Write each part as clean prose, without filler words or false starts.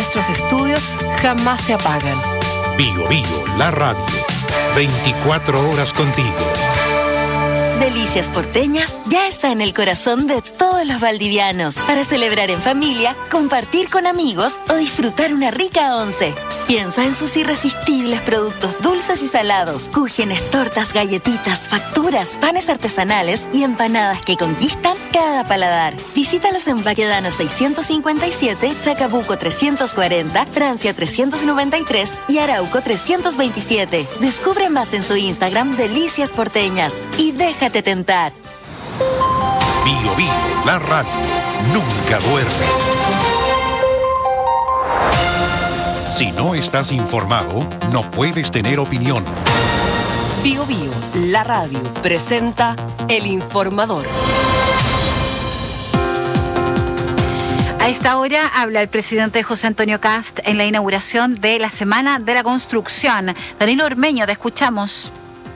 nuestros estudios jamás se apagan. Bio Bio, la radio. 24 horas contigo. Delicias Porteñas ya está en el corazón de todos los valdivianos para celebrar en familia, compartir con amigos o disfrutar una rica once. Piensa en sus irresistibles productos dulces y salados, cúgenes, tortas, galletitas, facturas, panes artesanales y empanadas que conquistan cada paladar. Visítalos en Baquedano 657, Chacabuco 340, Francia 393 y Arauco 327. Descubre más en su Instagram Delicias Porteñas y déjate tentar. Bio Bio, la radio. Nunca duerme. Si no estás informado, no puedes tener opinión. Bio Bio, la radio, presenta El Informador. A esta hora habla el presidente José Antonio Kast en la inauguración de la Semana de la Construcción. Danilo Ormeño, te escuchamos.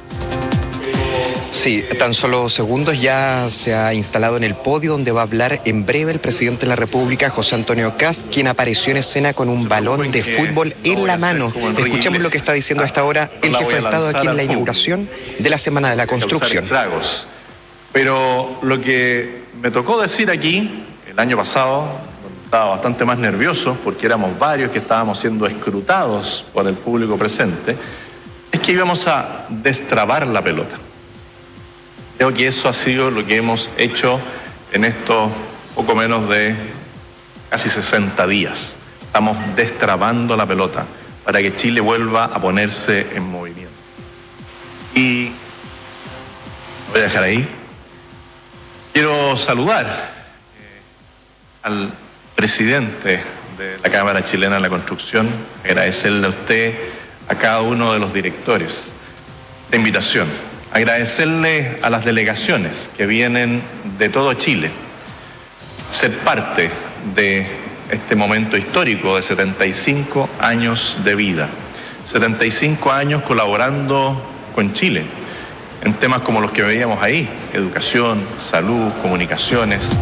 Sí, tan solo segundos ya se ha instalado en el podio donde va a hablar en breve el presidente de la República, José Antonio Kast, quien apareció en escena con un balón de fútbol en la mano. Escuchemos lo que está diciendo a esta hora el jefe de Estado aquí en la inauguración de la Semana de la Construcción. Pero lo que me tocó decir aquí el año pasado, estaba bastante más nervioso porque éramos varios que estábamos siendo escrutados por el público presente, es que íbamos a destrabar la pelota. Creo que eso ha sido lo que hemos hecho en estos poco menos de casi 60 días. Estamos destrabando la pelota para que Chile vuelva a ponerse en movimiento. Y lo voy a dejar ahí. Quiero saludar al presidente de la Cámara Chilena de la Construcción, agradecerle a usted, a cada uno de los directores, esta invitación. Agradecerle a las delegaciones que vienen de todo Chile, ser parte de este momento histórico de 75 años de vida, 75 años colaborando con Chile en temas como los que veíamos ahí, educación, salud, comunicaciones.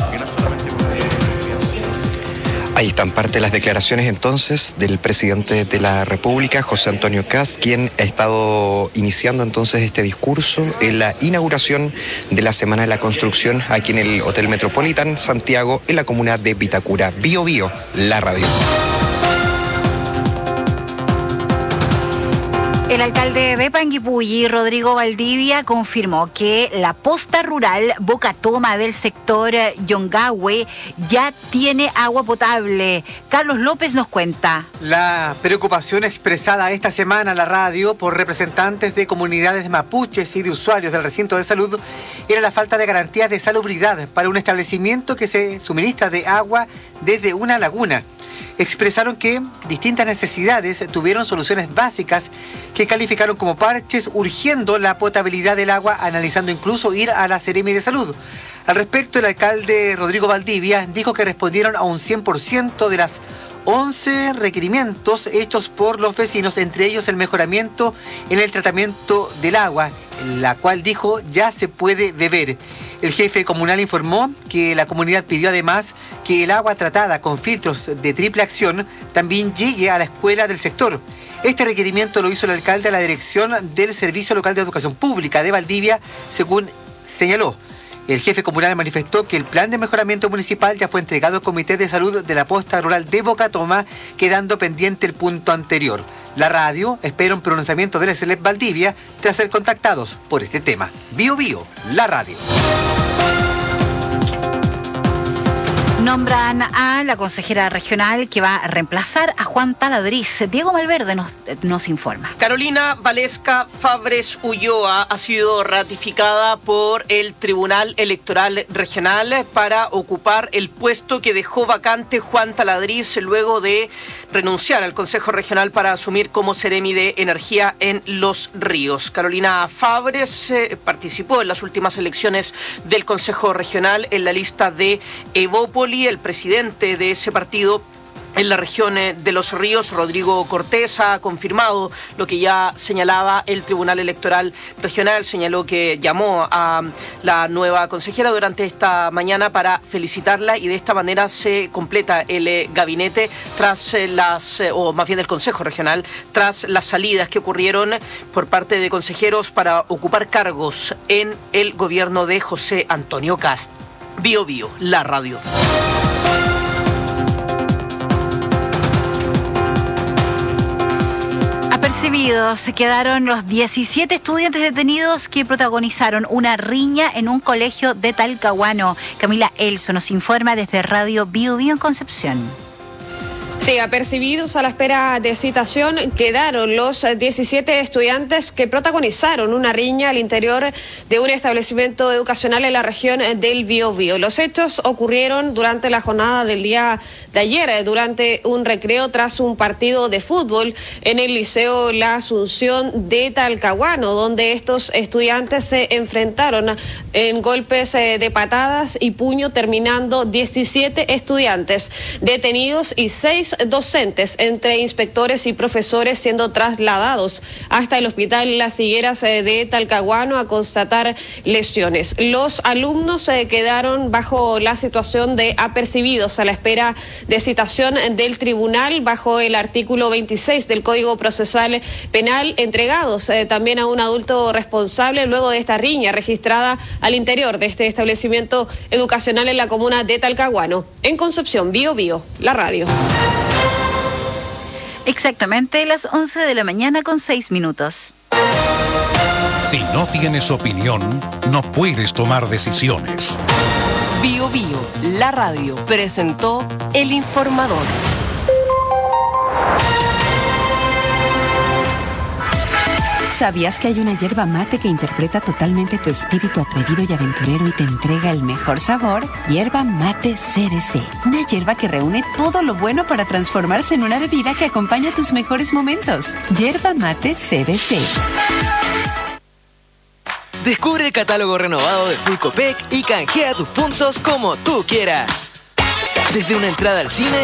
Ahí están parte de las declaraciones entonces del presidente de la República, José Antonio Kast, quien ha estado iniciando entonces este discurso en la inauguración de la Semana de la Construcción aquí en el Hotel Metropolitan Santiago, en la comuna de Vitacura. Bio Bio, la radio. El alcalde de Panguipulli, Rodrigo Valdivia, confirmó que la posta rural Boca Toma del sector Yongahue ya tiene agua potable. Carlos López nos cuenta. La preocupación expresada esta semana a la radio por representantes de comunidades mapuches y de usuarios del recinto de salud era la falta de garantías de salubridad para un establecimiento que se suministra de agua desde una laguna. Expresaron que distintas necesidades tuvieron soluciones básicas que calificaron como parches, urgiendo la potabilidad del agua, analizando incluso ir a la Seremi de Salud. Al respecto, el alcalde Rodrigo Valdivia dijo que respondieron a un 100% de las 11 requerimientos hechos por los vecinos, entre ellos el mejoramiento en el tratamiento del agua, la cual dijo ya se puede beber. El jefe comunal informó que la comunidad pidió además que el agua tratada con filtros de triple acción también llegue a la escuela del sector. Este requerimiento lo hizo el alcalde a la dirección del Servicio Local de Educación Pública de Valdivia, según señaló. El jefe comunal manifestó que el plan de mejoramiento municipal ya fue entregado al Comité de Salud de la Posta Rural de Boca Toma, quedando pendiente el punto anterior. La radio espera un pronunciamiento del SELEP Valdivia tras ser contactados por este tema. Bio Bio, la radio. Nombran a la consejera regional que va a reemplazar a Juan Taladriz. Diego Malverde nos informa. Carolina Valesca Fabres Ulloa ha sido ratificada por el Tribunal Electoral Regional para ocupar el puesto que dejó vacante Juan Taladriz luego de renunciar al Consejo Regional para asumir como Seremi de Energía en Los Ríos. Carolina Fabres participó en las últimas elecciones del Consejo Regional en la lista de Evópoli. El presidente de ese partido en la región de Los Ríos. Rodrigo Cortés ha confirmado lo que ya señalaba el Tribunal Electoral Regional. Señaló que llamó a la nueva consejera durante esta mañana para felicitarla, y de esta manera se completa el gabinete tras o más bien el Consejo Regional, tras las salidas que ocurrieron por parte de consejeros para ocupar cargos en el gobierno de José Antonio Kast. Bío Bío, la radio. Apercibidos se quedaron los 17 estudiantes detenidos que protagonizaron una riña en un colegio de Talcahuano. Camila Elso nos informa desde Radio Bío Bío en Concepción. Sí, apercibidos a la espera de citación quedaron los 17 estudiantes que protagonizaron una riña al interior de un establecimiento educacional en la región del Biobío. Los hechos ocurrieron durante la jornada del día de ayer, durante un recreo tras un partido de fútbol en el Liceo La Asunción de Talcahuano, donde estos estudiantes se enfrentaron en golpes de patadas y puño, terminando 17 estudiantes detenidos y 6 docentes, entre inspectores y profesores, siendo trasladados hasta el Hospital Las Higueras de Talcahuano a constatar lesiones. Los alumnos quedaron bajo la situación de apercibidos a la espera de citación del tribunal bajo el artículo 26 del Código Procesal Penal, entregados también a un adulto responsable luego de esta riña registrada al interior de este establecimiento educacional en la comuna de Talcahuano. En Concepción, Bío Bío, la radio. Exactamente las 11 de la mañana con 6 minutos. Si no tienes opinión, no puedes tomar decisiones. Bío Bío, la radio, presentó El Informador. ¿Sabías que hay una yerba mate que interpreta totalmente tu espíritu atrevido y aventurero y te entrega el mejor sabor? Yerba Mate CBC. Una yerba que reúne todo lo bueno para transformarse en una bebida que acompaña tus mejores momentos. Yerba Mate CBC. Descubre el catálogo renovado de Full Copec y canjea tus puntos como tú quieras. Desde una entrada al cine,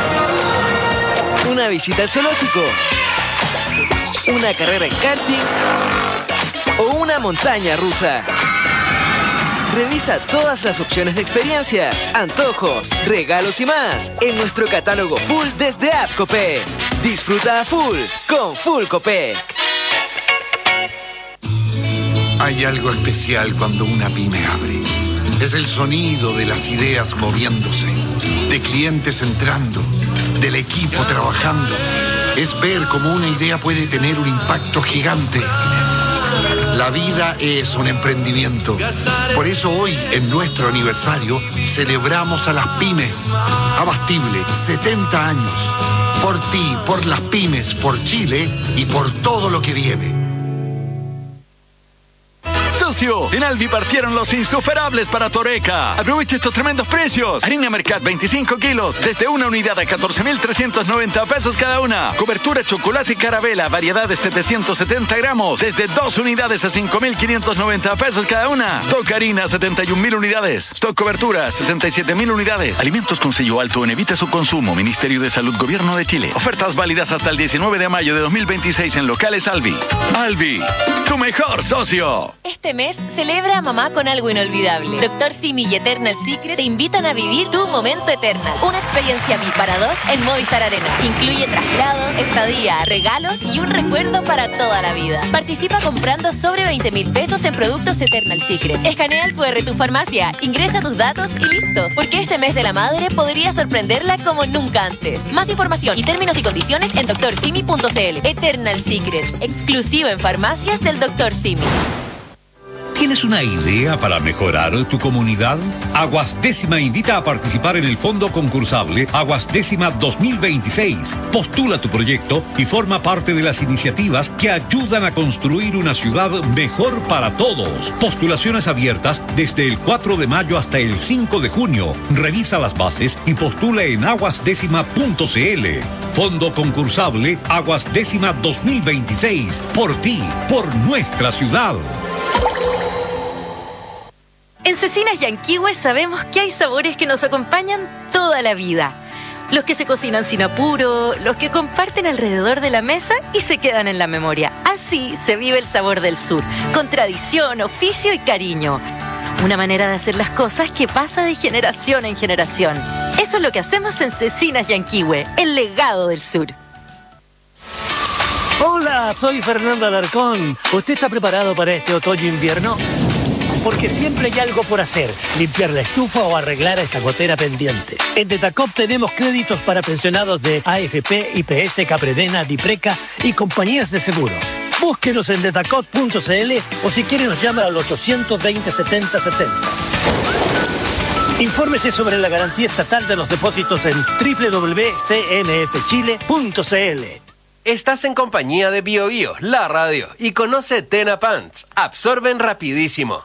una visita al zoológico, una carrera en karting o una montaña rusa. Revisa todas las opciones de experiencias, antojos, regalos y más en nuestro catálogo full desde App Copec. Disfruta a full con Full Copec. Hay algo especial cuando una pyme abre. Es el sonido de las ideas moviéndose, de clientes entrando, del equipo trabajando. Es ver cómo una idea puede tener un impacto gigante. La vida es un emprendimiento. Por eso hoy, en nuestro aniversario, celebramos a las pymes. Abastible, 70 años. Por ti, por las pymes, por Chile y por todo lo que viene. Socio, en Albi partieron los insuperables para Toreca. Aprovecha estos tremendos precios. Harina Mercat 25 kilos, desde una unidad a 14.390 pesos cada una. Cobertura chocolate y carabela, variedad de 770 gramos, desde 2 unidades a 5.590 pesos cada una. Stock harina, 71.000 unidades. Stock cobertura, 67.000 unidades. Alimentos con sello alto en Evita su consumo. Ministerio de Salud, Gobierno de Chile. Ofertas válidas hasta el 19 de mayo de 2026 en locales Albi. Albi, tu mejor socio. Este mes celebra a mamá con algo inolvidable. Dr. Simi y Eternal Secret te invitan a vivir tu momento Eternal. Una experiencia VIP para 2 en Movistar Arena. Incluye traslados, estadía, regalos y un recuerdo para toda la vida. Participa comprando sobre 20.000 pesos en productos Eternal Secret. Escanea el QR tu farmacia, ingresa tus datos y listo. Porque este mes de la madre podría sorprenderla como nunca antes. Más información y términos y condiciones en drsimi.cl. Eternal Secret, exclusivo en farmacias del Dr. Simi. ¿Tienes una idea para mejorar tu comunidad? Aguas Décima invita a participar en el fondo concursable Aguas Décima 2026. Postula tu proyecto y forma parte de las iniciativas que ayudan a construir una ciudad mejor para todos. Postulaciones abiertas desde el 4 de mayo hasta el 5 de junio. Revisa las bases y postula en aguasdécima.cl. Fondo concursable Aguas Décima 2026. Por ti, por nuestra ciudad. En Cecinas Yanquihue sabemos que hay sabores que nos acompañan toda la vida. Los que se cocinan sin apuro, los que comparten alrededor de la mesa y se quedan en la memoria. Así se vive el sabor del sur, con tradición, oficio y cariño. Una manera de hacer las cosas que pasa de generación en generación. Eso es lo que hacemos en Cecinas Yanquihue, el legado del sur. Hola, soy Fernando Alarcón. ¿Usted está preparado para este otoño-invierno? Porque siempre hay algo por hacer, limpiar la estufa o arreglar esa gotera pendiente. En Detacop tenemos créditos para pensionados de AFP, IPS, Capredena, Dipreca y compañías de seguros. Búsquenos en detacop.cl o si quiere nos llama al 820 70 70. Infórmese sobre la garantía estatal de los depósitos en www.cmfchile.cl. Estás en compañía de BioBio, la radio, y conoce Tena Pants. Absorben rapidísimo.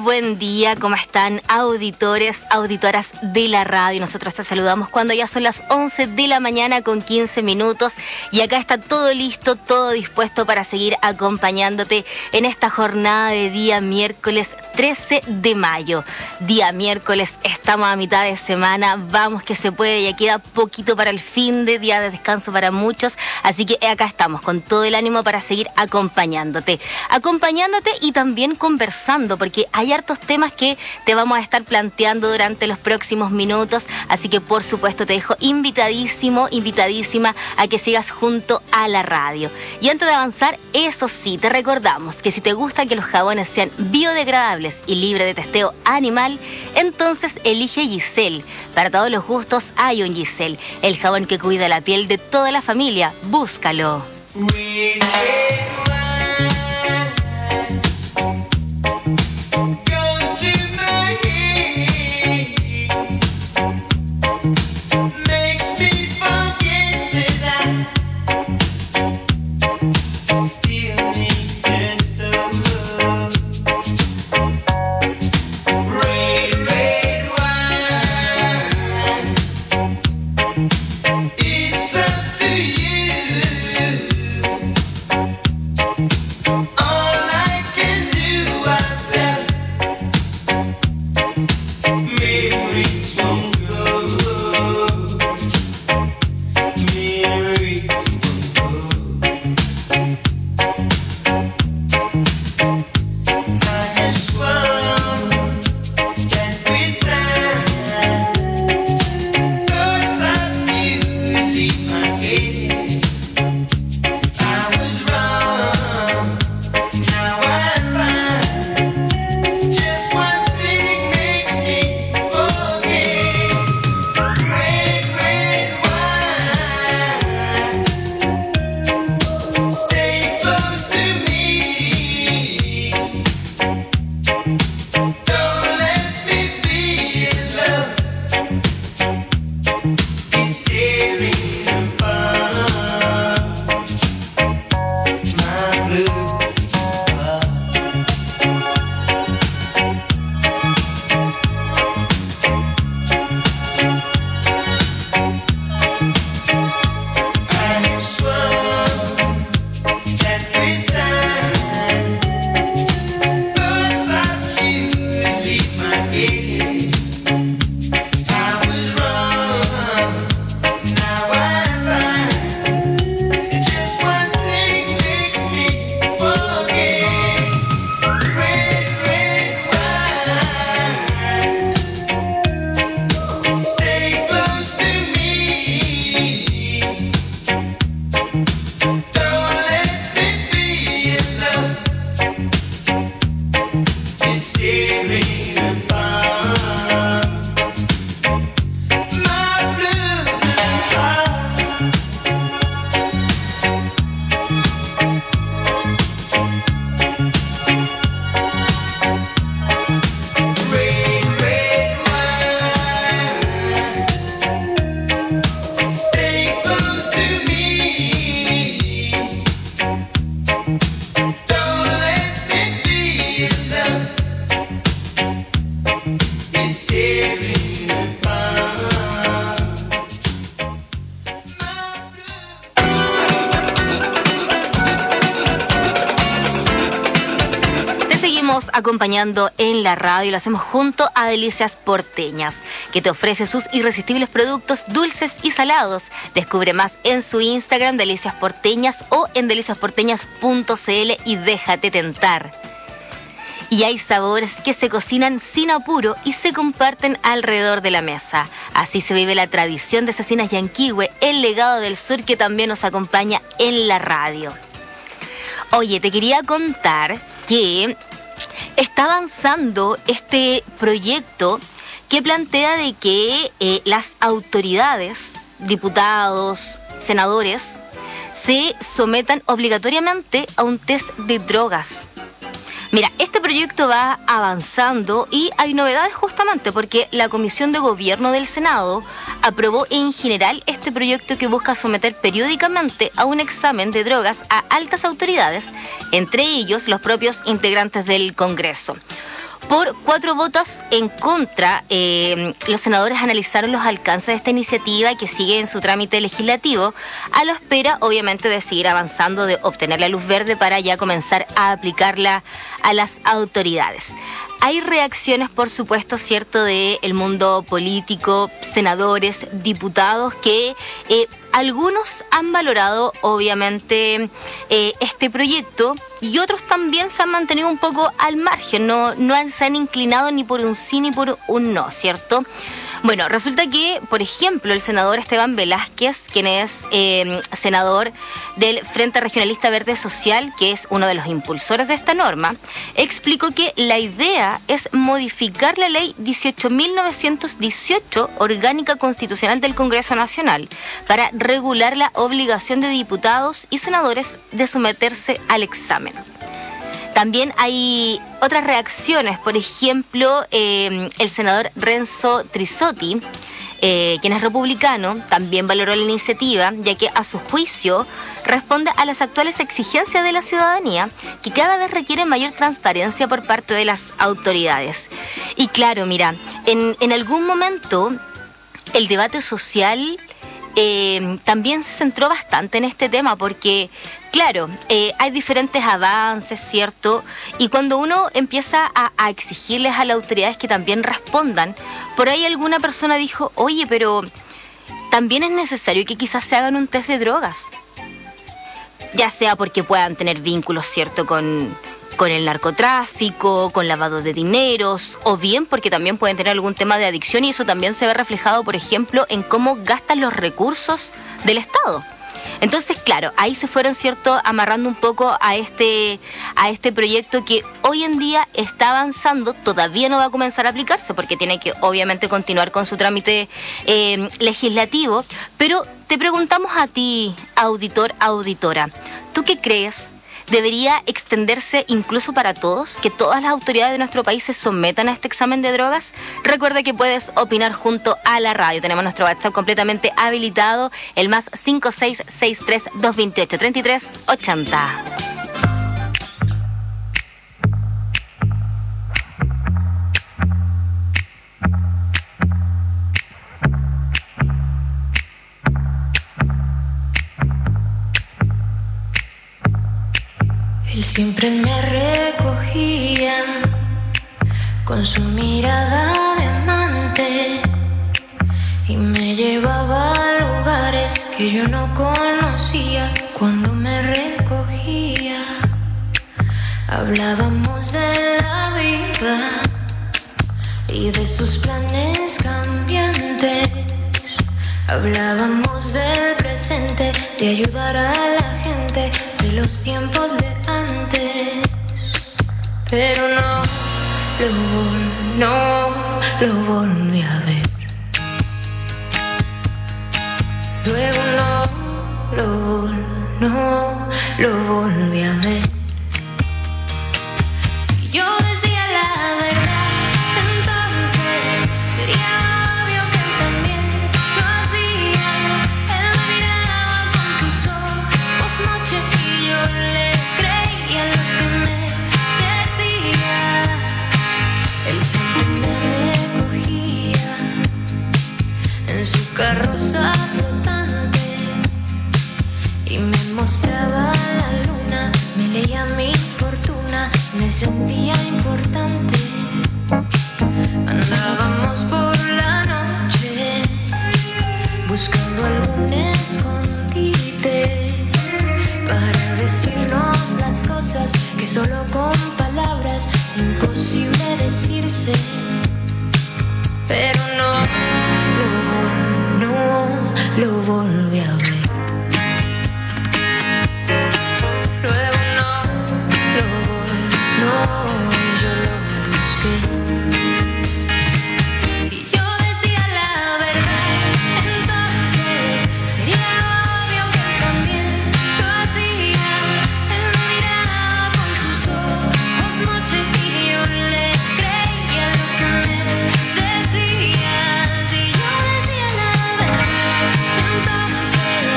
buen día, ¿cómo están auditores, auditoras de la radio? Nosotros te saludamos cuando ya son las 11 de la mañana con 15 minutos y acá está todo listo, todo dispuesto para seguir acompañándote en esta jornada de día miércoles 13 de mayo. Día miércoles, estamos a mitad de semana, vamos que se puede, ya queda poquito para el fin de día de descanso para muchos, así que acá estamos con todo el ánimo para seguir acompañándote y también conversando, porque hay hartos temas que te vamos a estar planteando durante los próximos minutos, así que por supuesto te dejo invitadísima a que sigas junto a la radio. Y antes de avanzar, eso sí, te recordamos que si te gusta que los jabones sean biodegradables y libres de testeo animal, entonces elige Giselle. Para todos los gustos hay un Giselle, el jabón que cuida la piel de toda la familia. Búscalo. Acompañando en la radio, lo hacemos junto a Delicias Porteñas, que te ofrece sus irresistibles productos dulces y salados. Descubre más en su Instagram, Delicias Porteñas, o en deliciasporteñas.cl y déjate tentar. Y hay sabores que se cocinan sin apuro y se comparten alrededor de la mesa. Así se vive la tradición de Cecinas Yanquihue, el legado del sur que también nos acompaña en la radio. Oye, te quería contar que está avanzando este proyecto que plantea de que las autoridades, diputados, senadores, se sometan obligatoriamente a un test de drogas. Mira, este proyecto va avanzando y hay novedades justamente porque la Comisión de Gobierno del Senado aprobó en general este proyecto que busca someter periódicamente a un examen de drogas a altas autoridades, entre ellos los propios integrantes del Congreso. Por 4 votos en contra, los senadores analizaron los alcances de esta iniciativa que sigue en su trámite legislativo, a la espera, obviamente, de seguir avanzando, de obtener la luz verde para ya comenzar a aplicarla a las autoridades. Hay reacciones, por supuesto, cierto, del mundo político, senadores, diputados, que algunos han valorado, obviamente, este proyecto, y otros también se han mantenido un poco al margen, no se han inclinado ni por un sí ni por un no, ¿cierto? Bueno, resulta que, por ejemplo, el senador Esteban Velázquez, quien es senador del Frente Regionalista Verde Social, que es uno de los impulsores de esta norma, explicó que la idea es modificar la ley 18.918, orgánica constitucional del Congreso Nacional, para regular la obligación de diputados y senadores de someterse al examen. También hay otras reacciones, por ejemplo, el senador Renzo Trisotti, quien es republicano, también valoró la iniciativa, ya que a su juicio responde a las actuales exigencias de la ciudadanía, que cada vez requieren mayor transparencia por parte de las autoridades. Y claro, mira, en algún momento el debate social también se centró bastante en este tema, porque claro, hay diferentes avances, ¿cierto? Y cuando uno empieza a exigirles a las autoridades que también respondan, por ahí alguna persona dijo, oye, pero también es necesario que quizás se hagan un test de drogas. Ya sea porque puedan tener vínculos, ¿cierto?, con el narcotráfico, con lavado de dineros, o bien porque también pueden tener algún tema de adicción, y eso también se ve reflejado, por ejemplo, en cómo gastan los recursos del Estado. Entonces, claro, ahí se fueron, ¿cierto?, amarrando un poco a este proyecto que hoy en día está avanzando. Todavía no va a comenzar a aplicarse porque tiene que, obviamente, continuar con su trámite legislativo. Pero te preguntamos a ti, auditor, auditora, ¿tú qué crees? ¿Debería extenderse incluso para todos? ¿Que todas las autoridades de nuestro país se sometan a este examen de drogas? Recuerda que puedes opinar junto a la radio. Tenemos nuestro WhatsApp completamente habilitado, el más 5663-228-3380. Él siempre me recogía con su mirada de amante y me llevaba a lugares que yo no conocía. Cuando me recogía, hablábamos de la vida y de sus planes cambiantes. Hablábamos del presente, de ayudar a la gente, de los tiempos de antes. Pero no lo volví a ver. Luego no lo volví a ver. Si yo decía la verdad, entonces sería obvio que él también lo hacía. Él me miraba con sus ojos noche y yo le creía lo que me decía. Él siempre me recogía en su carroza flotante y me mostraba la luna, me leía mi fortuna, me sentía importante. Andábamos por la noche buscando algún escondite para decirnos las cosas que solo con palabras imposible decirse. Pero no lo volví a ver. Luego yo lo busqué. Si yo decía la verdad, entonces sería obvio que él también lo hacía. Él me miraba con sus ojos noche y yo le creía lo que me decía. Si yo decía la verdad, entonces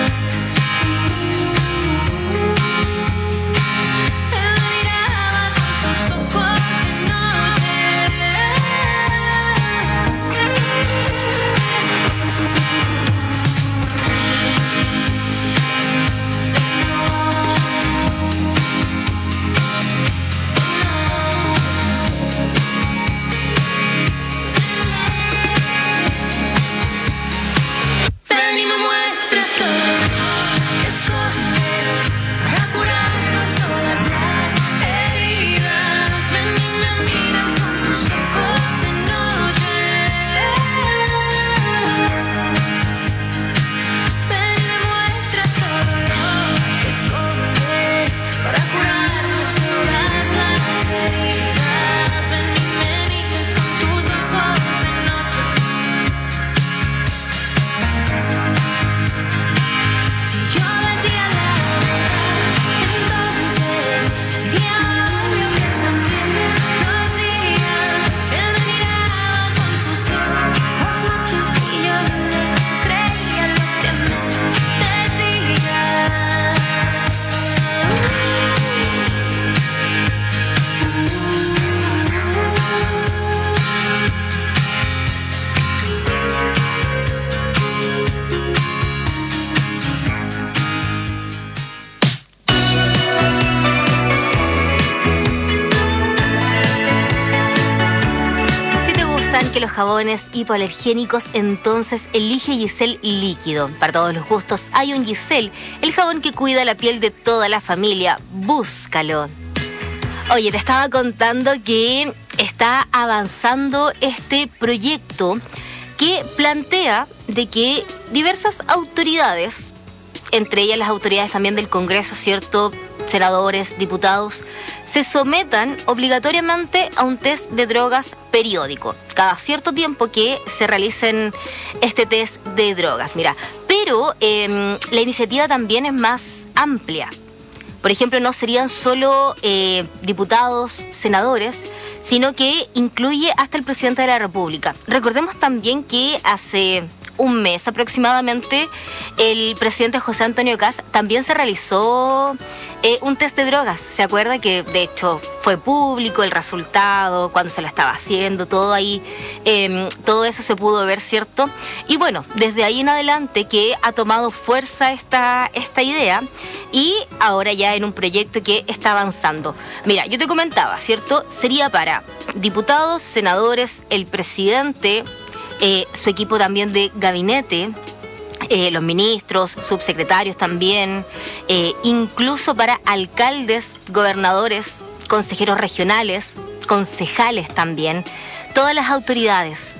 jabones hipoalergénicos, entonces elige Giselle Líquido. Para todos los gustos hay un Giselle, el jabón que cuida la piel de toda la familia. Búscalo. Oye, te estaba contando que está avanzando este proyecto que plantea de que diversas autoridades, entre ellas las autoridades también del Congreso, ¿cierto?, senadores, diputados, se sometan obligatoriamente a un test de drogas periódico, cada cierto tiempo que se realicen este test de drogas. Mira, pero la iniciativa también es más amplia. Por ejemplo, no serían solo diputados, senadores, sino que incluye hasta el presidente de la República. Recordemos también que hace un mes aproximadamente el presidente José Antonio Kast también se realizó un test de drogas. ¿Se acuerda que de hecho fue público el resultado, cuando se lo estaba haciendo, todo ahí, todo eso se pudo ver, ¿cierto? Y bueno, desde ahí en adelante que ha tomado fuerza esta idea y ahora ya en un proyecto que está avanzando. Mira, yo te comentaba, ¿cierto? Sería para diputados, senadores, el presidente, su equipo también de gabinete, los ministros, subsecretarios también, incluso para alcaldes, gobernadores, consejeros regionales, concejales también, todas las autoridades.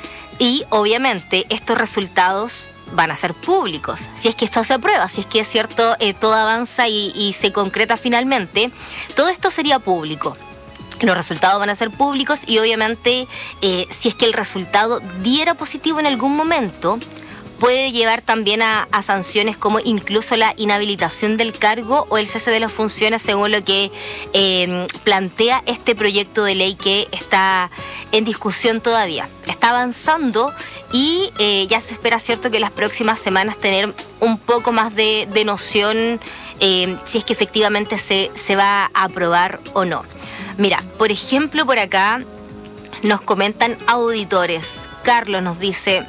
Y obviamente estos resultados van a ser públicos, si es que esto se aprueba, si es que es cierto, todo avanza y se concreta finalmente, todo esto sería público. Los resultados van a ser públicos y obviamente si es que el resultado diera positivo en algún momento, puede llevar también a sanciones como incluso la inhabilitación del cargo o el cese de las funciones, según lo que plantea este proyecto de ley que está en discusión todavía. Está avanzando y ya se espera, cierto, que las próximas semanas tener un poco más de noción si es que efectivamente se va a aprobar o no. Mira, por ejemplo, por acá nos comentan auditores. Carlos nos dice...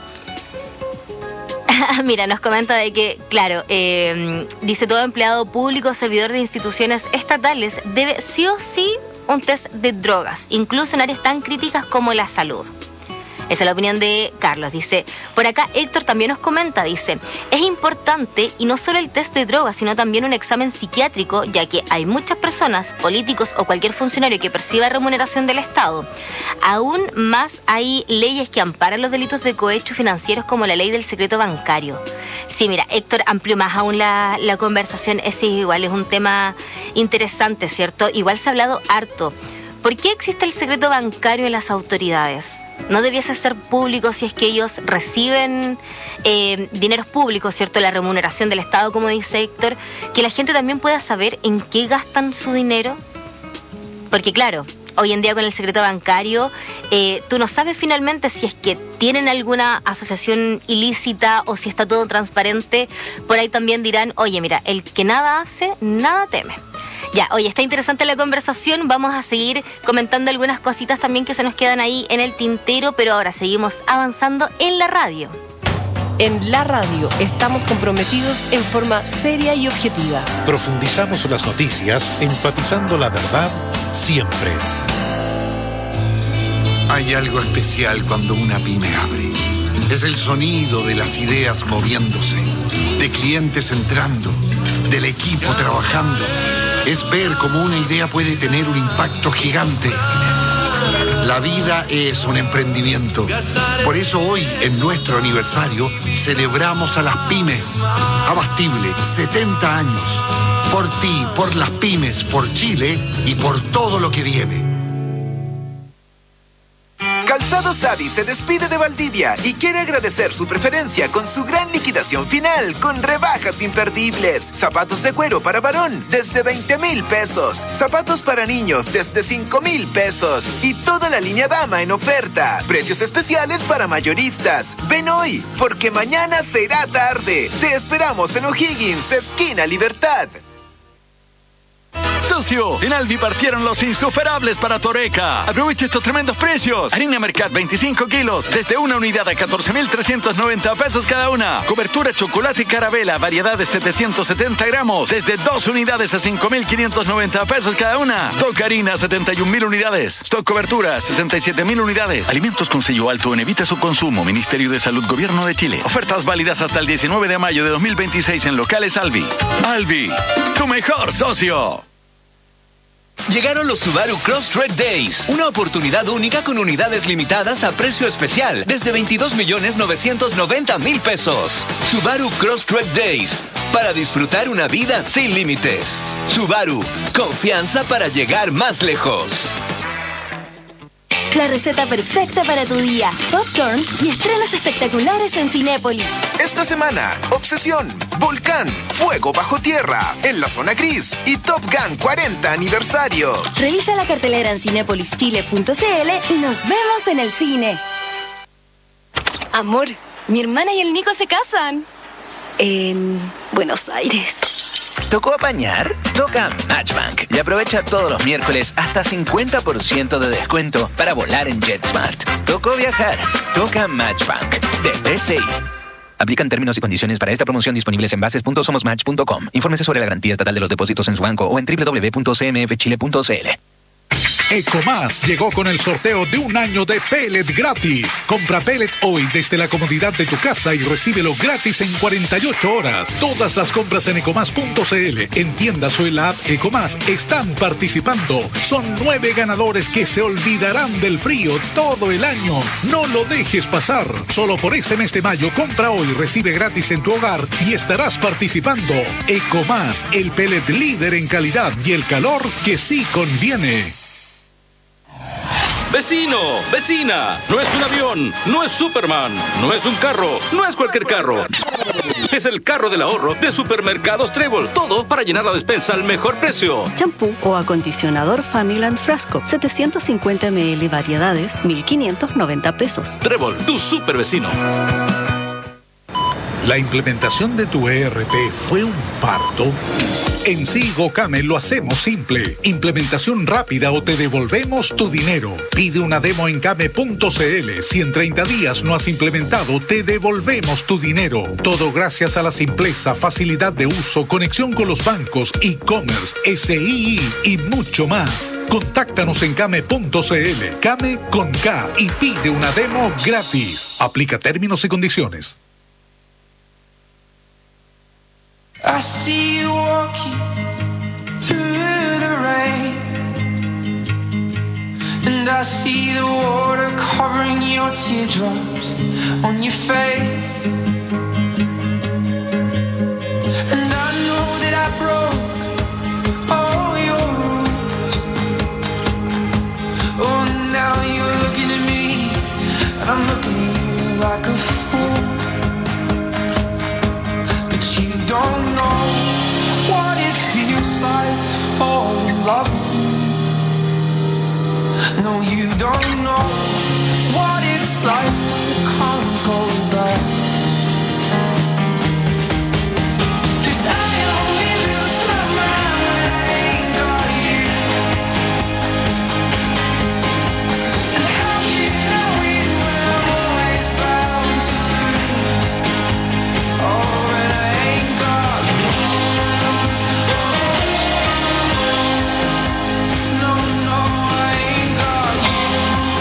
Mira, nos comenta de que, claro, dice: todo empleado público, servidor de instituciones estatales debe sí o sí un test de drogas, incluso en áreas tan críticas como la salud. Esa es la opinión de Carlos. Dice, por acá Héctor también nos comenta, dice, es importante y no solo el test de drogas, sino también un examen psiquiátrico, ya que hay muchas personas, políticos o cualquier funcionario que perciba remuneración del Estado. Aún más hay leyes que amparan los delitos de cohecho financieros, como la ley del secreto bancario. Sí, mira, Héctor amplió más aún la conversación. Ese igual es un tema interesante, ¿cierto? Igual se ha hablado harto. ¿Por qué existe el secreto bancario en las autoridades? No debiese ser público si es que ellos reciben dineros públicos, ¿cierto? La remuneración del Estado, como dice Héctor, que la gente también pueda saber en qué gastan su dinero. Porque claro, hoy en día con el secreto bancario, tú no sabes finalmente si es que tienen alguna asociación ilícita o si está todo transparente. Por ahí también dirán, oye, mira, el que nada hace, nada teme. Ya, oye, está interesante la conversación. Vamos a seguir comentando algunas cositas también que se nos quedan ahí en el tintero, pero ahora seguimos avanzando en la radio. En la radio estamos comprometidos en forma seria y objetiva. Profundizamos las noticias, enfatizando la verdad siempre. Hay algo especial cuando una pyme abre. Es el sonido de las ideas moviéndose, de clientes entrando, del equipo trabajando. Es ver cómo una idea puede tener un impacto gigante. La vida es un emprendimiento. Por eso hoy, en nuestro aniversario, celebramos a las pymes. Abastible, 70 años. Por ti, por las pymes, por Chile y por todo lo que viene. Calzados Sadi se despide de Valdivia y quiere agradecer su preferencia con su gran liquidación final con rebajas imperdibles. Zapatos de cuero para varón desde 20,000 pesos. Zapatos para niños desde 5,000 pesos. Y toda la línea dama en oferta. Precios especiales para mayoristas. Ven hoy, porque mañana será tarde. Te esperamos en O'Higgins, esquina Libertad. ¡Socio! En Aldi partieron los insuperables para Toreca. Aprovecha estos tremendos precios. Harina Mercat 25 kilos, desde una unidad a 14.390 pesos cada una. Cobertura chocolate y carabela, variedad de 770 gramos, desde 2 unidades a 5.590 pesos cada una. Stock harina, 71.000 unidades. Stock cobertura, 67.000 unidades. Alimentos con sello alto en Evita su consumo. Ministerio de Salud, Gobierno de Chile. Ofertas válidas hasta el 19 de mayo de 2026 en locales Albi. Albi, tu mejor socio. Llegaron los Subaru Crosstrek Days, una oportunidad única con unidades limitadas a precio especial, desde 22.990.000 pesos. Subaru Crosstrek Days, para disfrutar una vida sin límites. Subaru, confianza para llegar más lejos. La receta perfecta para tu día. Popcorn y estrenos espectaculares en Cinépolis. Esta semana, Obsesión, Volcán, Fuego bajo tierra, En la zona gris y Top Gun 40 aniversario. Revisa la cartelera en cinepolischile.cl y nos vemos en el cine. Amor, mi hermana y el Nico se casan. En Buenos Aires. ¿Tocó apañar? Toca Matchbank y aprovecha todos los miércoles hasta 50% de descuento para volar en JetSmart. ¿Tocó viajar? Toca Matchbank de PCI. Aplican términos y condiciones para esta promoción disponibles en bases.somosmatch.com. Infórmese sobre la garantía estatal de los depósitos en su banco o en www.cmfchile.cl. Ecomás llegó con el sorteo de un año de pellet gratis. Compra pellet hoy desde la comodidad de tu casa y recíbelo gratis en 48 horas. Todas las compras en ecomás.cl, en tiendas o en la app Ecomás están participando. Son 9 ganadores que se olvidarán del frío todo el año. No lo dejes pasar. Solo por este mes de mayo, compra hoy, recibe gratis en tu hogar y estarás participando. Ecomás, el pellet líder en calidad y el calor que sí conviene. Vecino, vecina, no es un avión, no es Superman, no es un carro, no es cualquier carro. Es el carro del ahorro de Supermercados Trébol. Todo para llenar la despensa al mejor precio. Champú o acondicionador Familand Frasco, 750 ml variedades, 1.590 pesos. Trébol, tu super vecino. ¿La implementación de tu ERP fue un parto? En Sigo Came lo hacemos simple. Implementación rápida o te devolvemos tu dinero. Pide una demo en came.cl. Si en 30 días no has implementado, te devolvemos tu dinero. Todo gracias a la simpleza, facilidad de uso, conexión con los bancos, e-commerce, SII y mucho más. Contáctanos en came.cl. Came con K y pide una demo gratis. Aplica términos y condiciones. I see you walking through the rain, and I see the water covering your teardrops on your face. And I know that I broke all your rules. Oh, now you're looking at me, and I'm looking at you like a fool. Don't know what it feels like to fall in love with you. No, you don't know what it's like when you can't go back. 'Cause I only lose my mind when I ain't got you. And how can I win when I'm always bound to lose? Oh, when I ain't got you. No, no, I ain't got you.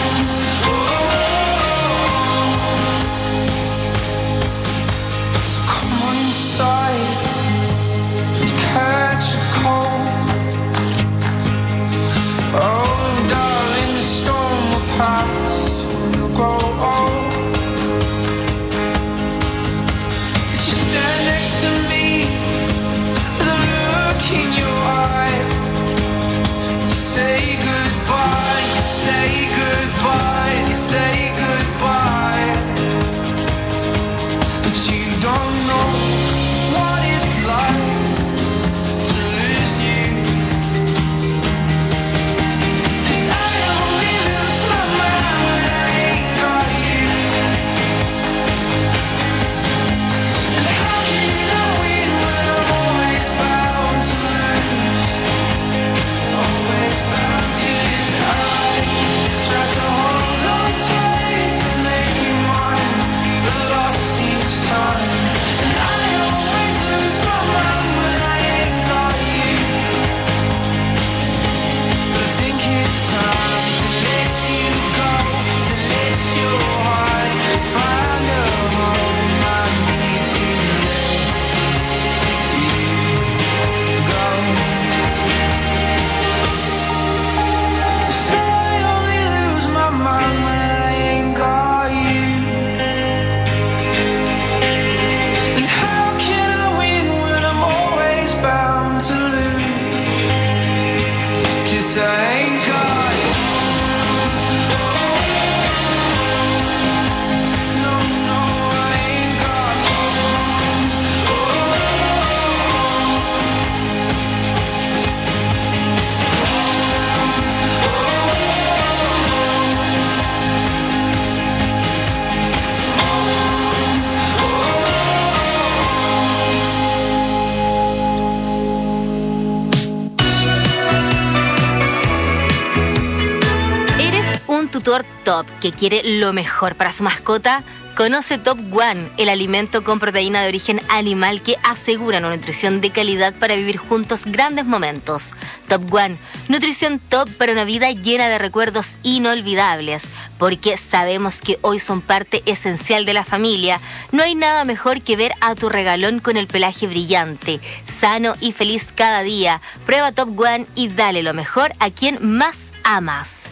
Top, que quiere lo mejor para su mascota, conoce Top One, el alimento con proteína de origen animal que asegura una nutrición de calidad para vivir juntos grandes momentos. Top One, nutrición top para una vida llena de recuerdos inolvidables, porque sabemos que hoy son parte esencial de la familia. No hay nada mejor que ver a tu regalón con el pelaje brillante, sano y feliz cada día. Prueba Top One y dale lo mejor a quien más amas.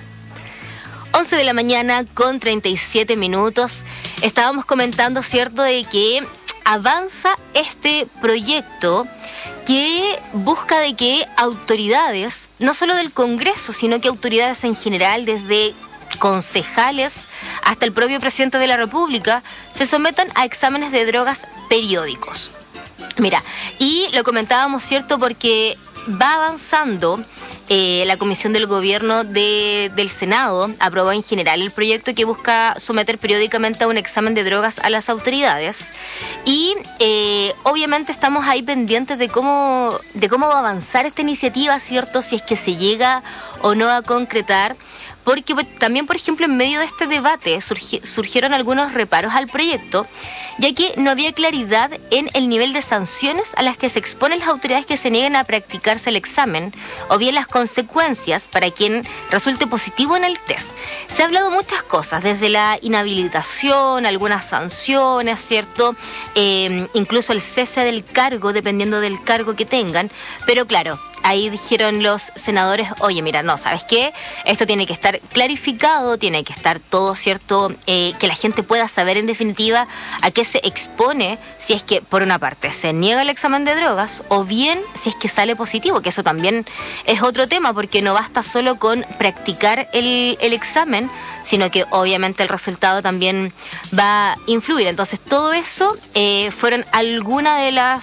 11 de la mañana con 37 minutos. Estábamos comentando, ¿cierto?, de que avanza este proyecto que busca de que autoridades, no solo del Congreso, sino que autoridades en general, desde concejales hasta el propio presidente de la República, se sometan a exámenes de drogas periódicos. Mira, y lo comentábamos, ¿cierto?, porque va avanzando. La Comisión del Gobierno del Senado aprobó en general el proyecto que busca someter periódicamente a un examen de drogas a las autoridades y obviamente estamos ahí pendientes de cómo va a avanzar esta iniciativa, ¿cierto? Si es que se llega o no a concretar. Porque también, por ejemplo, en medio de este debate surgieron algunos reparos al proyecto, ya que no había claridad en el nivel de sanciones a las que se exponen las autoridades que se nieguen a practicarse el examen, o bien las consecuencias para quien resulte positivo en el test. Se ha hablado muchas cosas, desde la inhabilitación, algunas sanciones, ¿cierto? Incluso el cese del cargo, dependiendo del cargo que tengan, pero claro, ahí dijeron los senadores, oye, mira, no, ¿sabes qué? Esto tiene que estar clarificado, tiene que estar todo, ¿cierto? Que la gente pueda saber en definitiva a qué se expone si es que, por una parte, se niega el examen de drogas o bien si es que sale positivo, que eso también es otro tema, porque no basta solo con practicar el examen, sino que obviamente el resultado también va a influir. Entonces, todo eso fueron algunas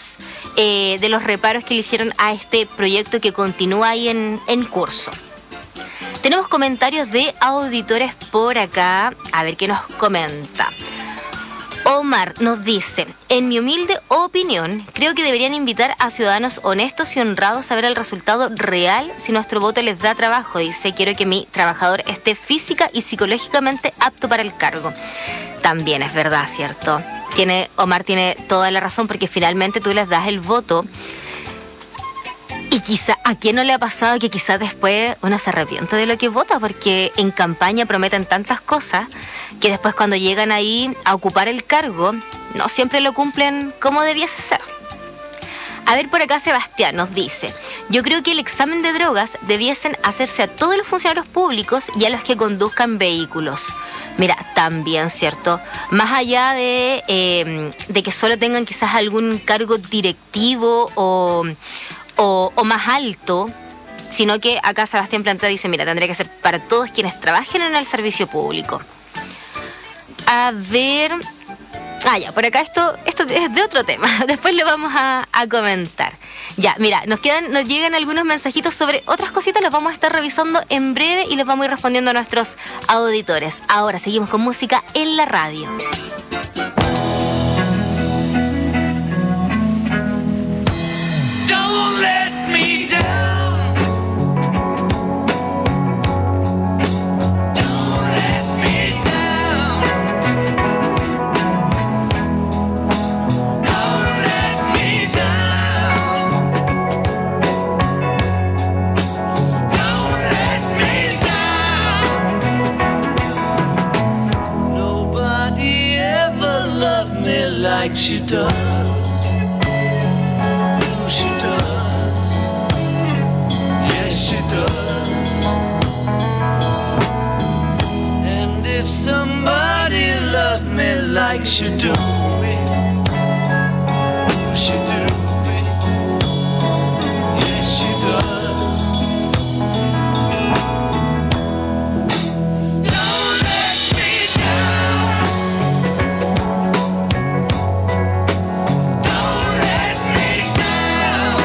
de los reparos que le hicieron a este proyecto que continúa ahí en curso. Tenemos comentarios de auditores por acá. A ver qué nos comenta. Omar nos dice, en mi humilde opinión, creo que deberían invitar a ciudadanos honestos y honrados a ver el resultado real si nuestro voto les da trabajo. Dice, quiero que mi trabajador esté física y psicológicamente apto para el cargo. También es verdad, ¿cierto? Omar tiene toda la razón, porque finalmente tú les das el voto. Y quizá, ¿a quién no le ha pasado que quizás después uno se arrepiente de lo que vota? Porque en campaña prometen tantas cosas que después cuando llegan ahí a ocupar el cargo, no siempre lo cumplen como debiese ser. A ver, por acá Sebastián nos dice, yo creo que el examen de drogas debiesen hacerse a todos los funcionarios públicos y a los que conduzcan vehículos. Mira, también, ¿cierto? Más allá de que solo tengan quizás algún cargo directivo o más alto, sino que acá Sebastián Plantea dice, mira, tendría que ser para todos quienes trabajen en el servicio público. A ver... ya, por acá esto es de otro tema, después lo vamos a comentar. Ya, mira, nos llegan algunos mensajitos sobre otras cositas, los vamos a estar revisando en breve y los vamos a ir respondiendo a nuestros auditores. Ahora seguimos con música en la radio. Don't let me down. Don't let me down. Don't let me down. Don't let me down. Nobody ever loved me like she does. And if somebody loved me like she do it, she do it, yes she does. Don't let me down. Don't let me down.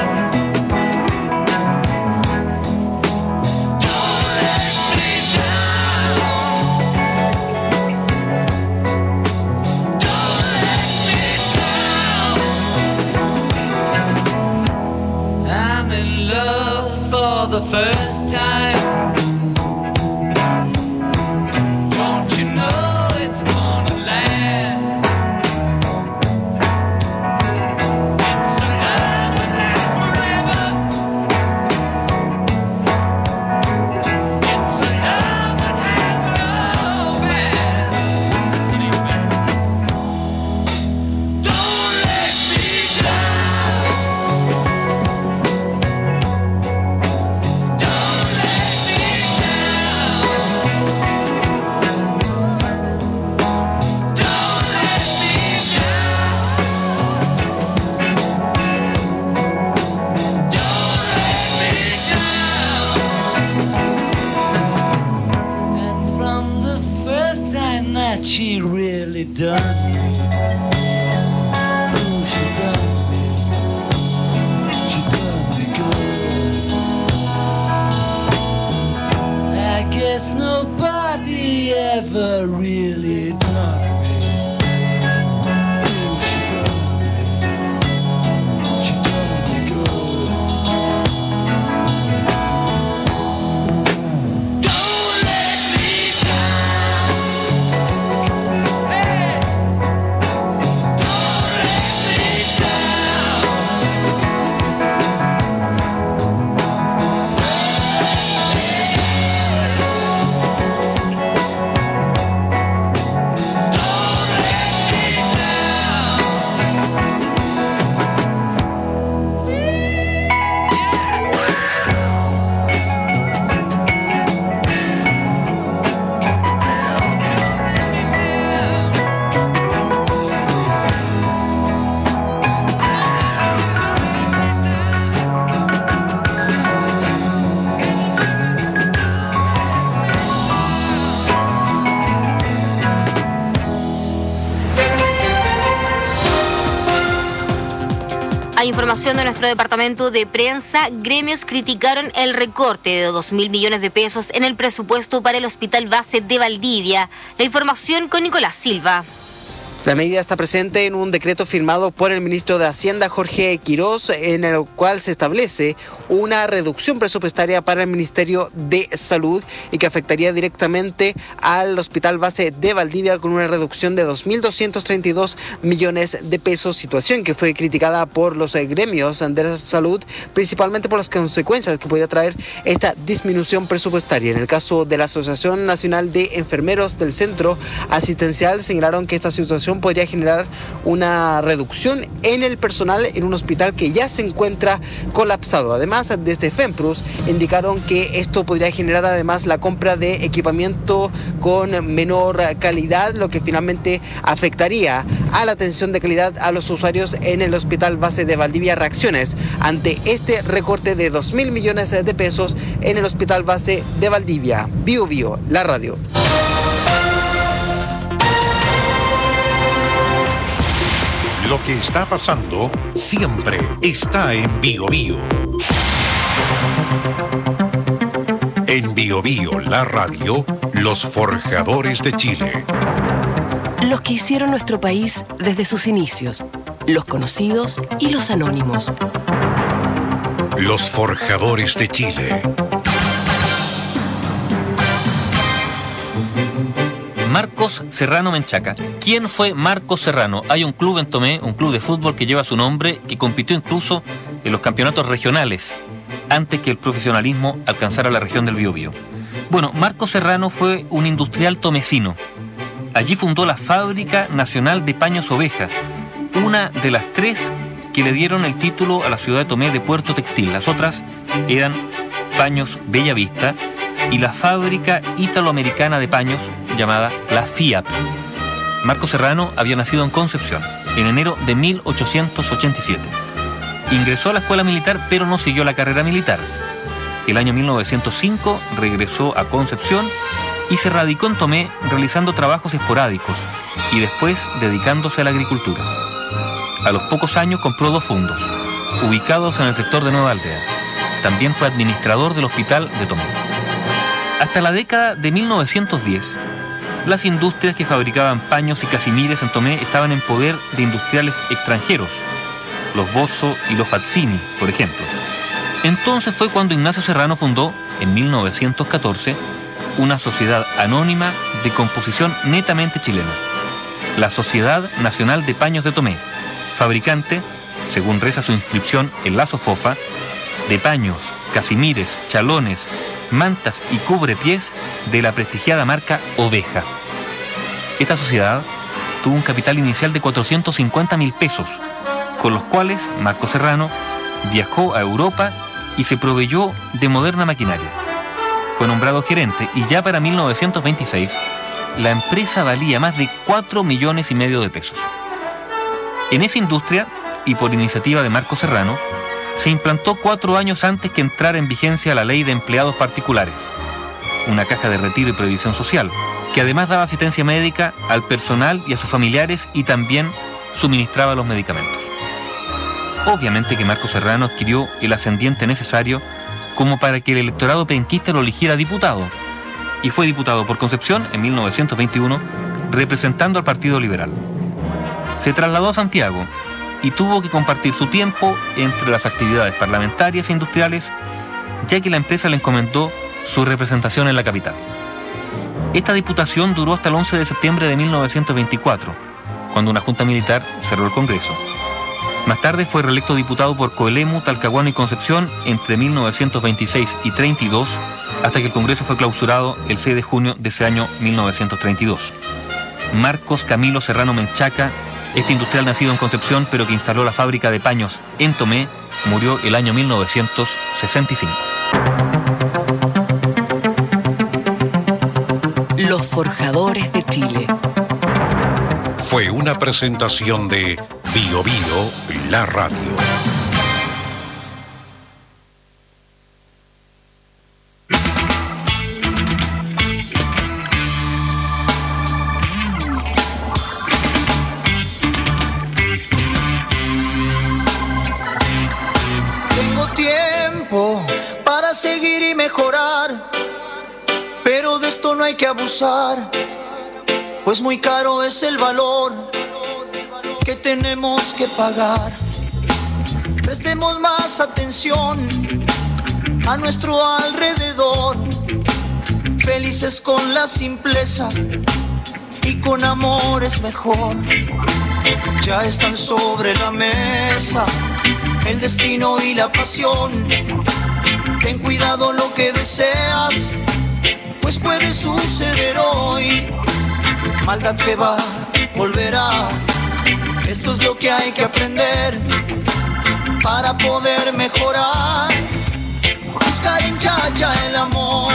Don't let me down. Don't let me down. I'm in love for the first time. Won't done me. Oh, she done me. She done me good. I guess nobody ever really done me. Oh, she done me. She done me good. Don't let me down. Hey. Don't let me Hay información de nuestro departamento de prensa. Gremios criticaron el recorte de 2.000 millones de pesos en el presupuesto para el Hospital Base de Valdivia. La información con Nicolás Silva. La medida está presente en un decreto firmado por el ministro de Hacienda, Jorge Quirós, en el cual se establece una reducción presupuestaria para el Ministerio de Salud y que afectaría directamente al Hospital Base de Valdivia con una reducción de 2.232 millones de pesos, situación que fue criticada por los gremios de la salud, principalmente por las consecuencias que podría traer esta disminución presupuestaria. En el caso de la Asociación Nacional de Enfermeros del Centro Asistencial, señalaron que esta situación podría generar una reducción en el personal en un hospital que ya se encuentra colapsado. Además, desde FEMPRUS indicaron que esto podría generar además la compra de equipamiento con menor calidad, lo que finalmente afectaría a la atención de calidad a los usuarios en el Hospital Base de Valdivia. Reacciones ante este recorte de 2.000 millones de pesos en el Hospital Base de Valdivia. Bio Bio, la radio. Lo que está pasando siempre está en Bio Bio. En Bio Bio, la radio, los forjadores de Chile. Los que hicieron nuestro país desde sus inicios, los conocidos y los anónimos. Los forjadores de Chile. Marcos Serrano Menchaca. ¿Quién fue Marcos Serrano? Hay un club en Tomé, un club de fútbol que lleva su nombre, que compitió incluso en los campeonatos regionales antes que el profesionalismo alcanzara la región del Biobío. Bueno, Marcos Serrano fue un industrial tomecino. Allí fundó la Fábrica Nacional de Paños Oveja, una de las 3 que le dieron el título a la ciudad de Tomé de puerto textil. Las otras eran Paños Bellavista y la Fábrica Italoamericana de Paños llamada la FIAP. Marcos Serrano había nacido en Concepción en enero de 1887. Ingresó a la escuela militar, pero no siguió la carrera militar. El año 1905 regresó a Concepción y se radicó en Tomé realizando trabajos esporádicos y después dedicándose a la agricultura. A los pocos años compró 2 fundos, ubicados en el sector de Nueva Aldea. También fue administrador del hospital de Tomé. Hasta la década de 1910, las industrias que fabricaban paños y casimires en Tomé estaban en poder de industriales extranjeros, los Bosso y los Fazzini, por ejemplo. Entonces fue cuando Ignacio Serrano fundó, en 1914, una sociedad anónima de composición netamente chilena, la Sociedad Nacional de Paños de Tomé, fabricante, según reza su inscripción en la SOFOFA, de paños, casimires, chalones, mantas y cubrepiés de la prestigiada marca Oveja. Esta sociedad tuvo un capital inicial de 450.000 pesos, con los cuales Marcos Serrano viajó a Europa y se proveyó de moderna maquinaria. Fue nombrado gerente y ya para 1926 la empresa valía más de 4,5 millones de pesos. En esa industria, y por iniciativa de Marcos Serrano, se implantó 4 años antes que entrara en vigencia la Ley de Empleados Particulares, una caja de retiro y previsión social, que además daba asistencia médica al personal y a sus familiares y también suministraba los medicamentos. Obviamente que Marcos Serrano adquirió el ascendiente necesario como para que el electorado penquista lo eligiera diputado, y fue diputado por Concepción en 1921, representando al Partido Liberal. Se trasladó a Santiago y tuvo que compartir su tiempo entre las actividades parlamentarias e industriales, ya que la empresa le encomendó su representación en la capital. Esta diputación duró hasta el 11 de septiembre de 1924, cuando una junta militar cerró el Congreso. Más tarde fue reelecto diputado por Coelemu, Talcahuano y Concepción entre 1926 y 32, hasta que el Congreso fue clausurado el 6 de junio de ese año 1932. Marcos Camilo Serrano Menchaca, este industrial nacido en Concepción pero que instaló la fábrica de paños en Tomé, murió el año 1965. Los forjadores de Chile. Fue una presentación de Bio Bio, la radio. Tengo tiempo para seguir y mejorar, pero de esto no hay que abusar, pues muy caro es el valor que tenemos que pagar. Prestemos más atención a nuestro alrededor, felices con la simpleza y con amor es mejor. Ya están sobre la mesa el destino y la pasión. Ten cuidado lo que deseas, pues puede suceder hoy. Maldad que va, volverá. Esto es lo que hay que aprender para poder mejorar. Buscar en Yaya el amor.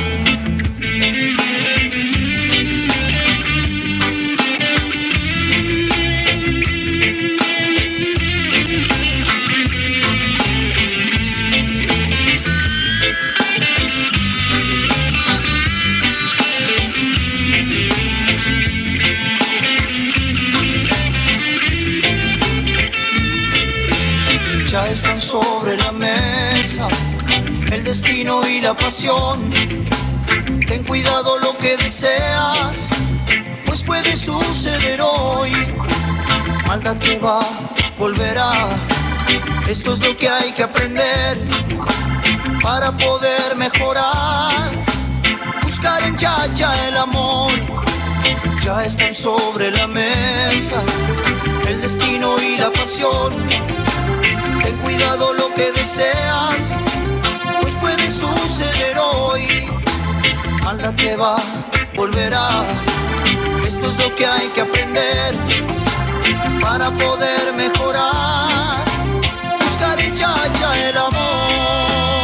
Ya están sobre la mesa el destino y la pasión. Ten cuidado lo que deseas, pues puede suceder hoy. Maldad que va, volverá. Esto es lo que hay que aprender para poder mejorar. Buscar en Yaya el amor. Ya están sobre la mesa el destino y la pasión. Ten cuidado lo que deseas, pues puede suceder hoy. Maldad que va, volverá. Esto es lo que hay que aprender para poder mejorar. Buscar en Yaya el amor.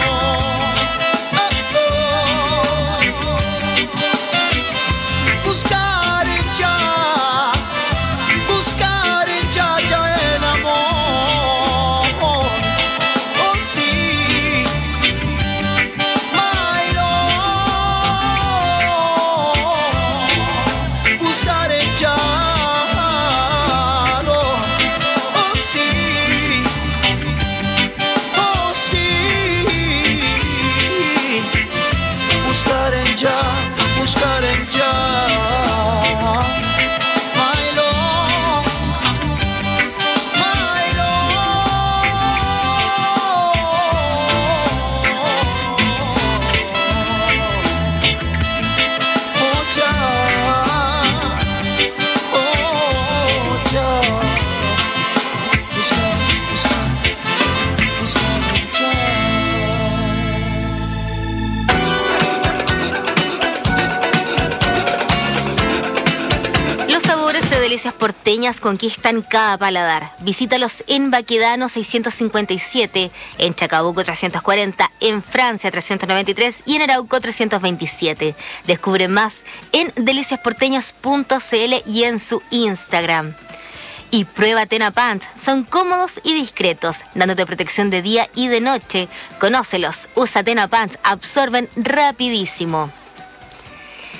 Buscar en Yaya, buscar en Yaya el amor. Buscar en ya, my love, my love. Oh ya, oh ya. Buscar en ya. De delicias porteñas conquistan cada paladar. Visítalos en Baquedano 657, en Chacabuco 340, en Francia 393 y en Arauco 327. Descubre más en deliciasporteñas.cl y en su Instagram. Y prueba Tena Pants. Son cómodos y discretos, dándote protección de día y de noche. Conócelos. Usa Tena Pants. Absorben rapidísimo.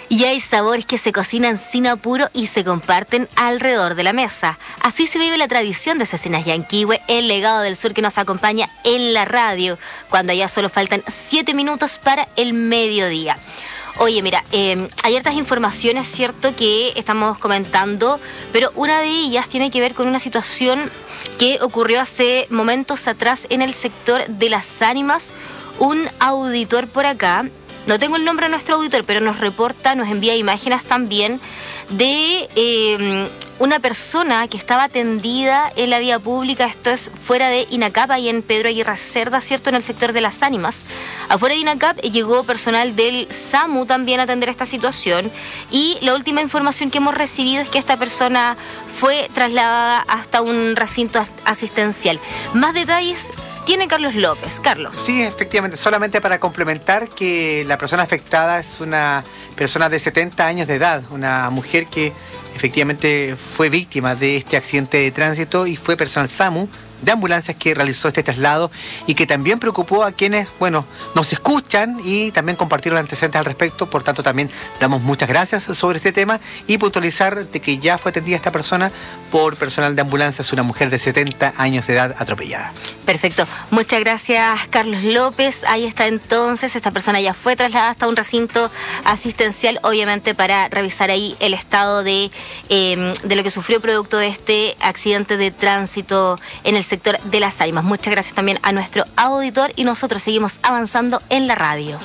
Y hay sabores que se cocinan sin apuro y se comparten alrededor de la mesa. Así se vive la tradición de Cecinas Yanquihue, el legado del sur que nos acompaña en la radio, cuando ya solo faltan 7 minutos para el mediodía. Oye, mira, hay hartas informaciones, ¿cierto?, que estamos comentando, pero una de ellas tiene que ver con una situación que ocurrió hace momentos atrás en el sector de Las Ánimas. Un auditor por acá, no tengo el nombre de nuestro auditor, pero nos reporta, nos envía imágenes también de una persona que estaba atendida en la vía pública. Esto es fuera de INACAP y en Pedro Aguirre Cerda, ¿cierto?, en el sector de Las Ánimas. Afuera de INACAP llegó personal del SAMU también a atender esta situación, y la última información que hemos recibido es que esta persona fue trasladada hasta un recinto asistencial. Más detalles tiene Carlos López. Carlos. Sí, efectivamente, solamente para complementar que la persona afectada es una persona de 70 años de edad, una mujer que efectivamente fue víctima de este accidente de tránsito y fue personal SAMU de ambulancias que realizó este traslado y que también preocupó a quienes, bueno, nos escuchan y también compartieron antecedentes al respecto. Por tanto, también damos muchas gracias sobre este tema y puntualizar de que ya fue atendida esta persona por personal de ambulancias, una mujer de 70 años de edad atropellada. Perfecto. Muchas gracias, Carlos López. Ahí está entonces. Esta persona ya fue trasladada hasta un recinto asistencial, obviamente para revisar ahí el estado de lo que sufrió producto de este accidente de tránsito en el sector de Las Ánimas. Muchas gracias también a nuestro auditor y nosotros seguimos avanzando en la radio.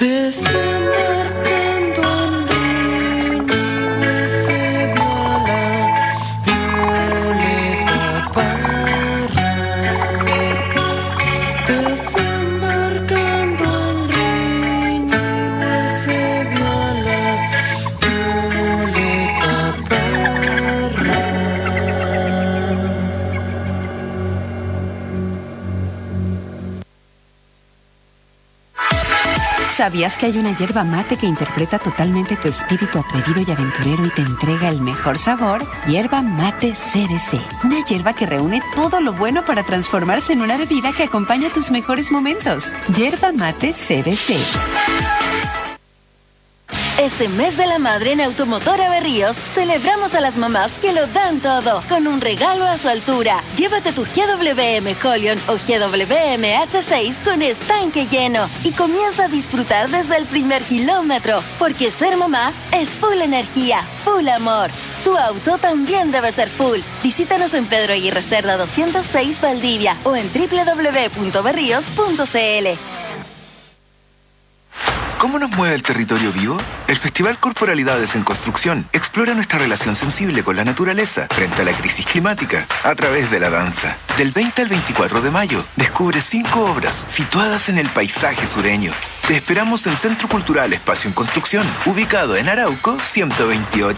Desembarcando en Río, se vio a la Violeta Parra. Desembarcando en Río, se vio a la Violeta Parra. ¿Sabías que hay una hierba mate que interpreta totalmente tu espíritu atrevido y aventurero y te entrega el mejor sabor? Hierba mate CBC. Una hierba que reúne todo lo bueno para transformarse en una bebida que acompaña tus mejores momentos. Hierba mate CBC. Este mes de la madre en Automotora Berríos celebramos a las mamás que lo dan todo con un regalo a su altura. Llévate tu GWM Colion o GWM H6 con estanque lleno y comienza a disfrutar desde el primer kilómetro, porque ser mamá es full energía, full amor. Tu auto también debe ser full. Visítanos en Pedro Aguirre Cerda 206 Valdivia o en www.berrios.cl. ¿Cómo nos mueve el territorio vivo? El Festival Corporalidades en Construcción explora nuestra relación sensible con la naturaleza frente a la crisis climática a través de la danza. Del 20 al 24 de mayo, descubre 5 obras situadas en el paisaje sureño. Te esperamos en Centro Cultural Espacio en Construcción, ubicado en Arauco 128.